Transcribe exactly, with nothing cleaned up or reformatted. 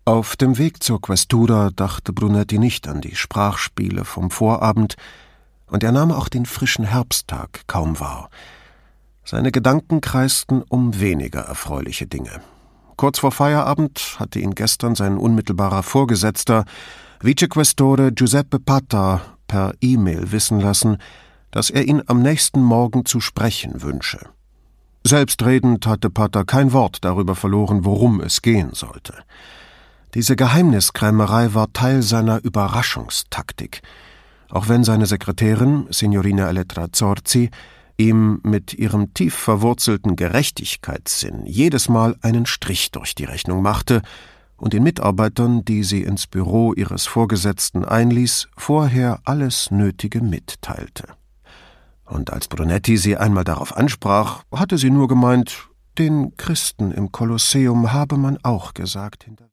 Auf dem Weg zur Questura dachte Brunetti nicht an die Sprachspiele vom Vorabend, und er nahm auch den frischen Herbsttag kaum wahr. Seine Gedanken kreisten um weniger erfreuliche Dinge. Kurz vor Feierabend hatte ihn gestern sein unmittelbarer Vorgesetzter, Vicequestore Giuseppe Pata, per E-Mail wissen lassen, dass er ihn am nächsten Morgen zu sprechen wünsche. Selbstredend hatte Pata kein Wort darüber verloren, worum es gehen sollte. Diese Geheimniskrämerei war Teil seiner Überraschungstaktik, auch wenn seine Sekretärin, Signorina Elettra Zorzi, ihm mit ihrem tief verwurzelten Gerechtigkeitssinn jedes Mal einen Strich durch die Rechnung machte und den Mitarbeitern, die sie ins Büro ihres Vorgesetzten einließ, vorher alles Nötige mitteilte. Und als Brunetti sie einmal darauf ansprach, hatte sie nur gemeint, den Christen im Kolosseum habe man auch gesagt, hinter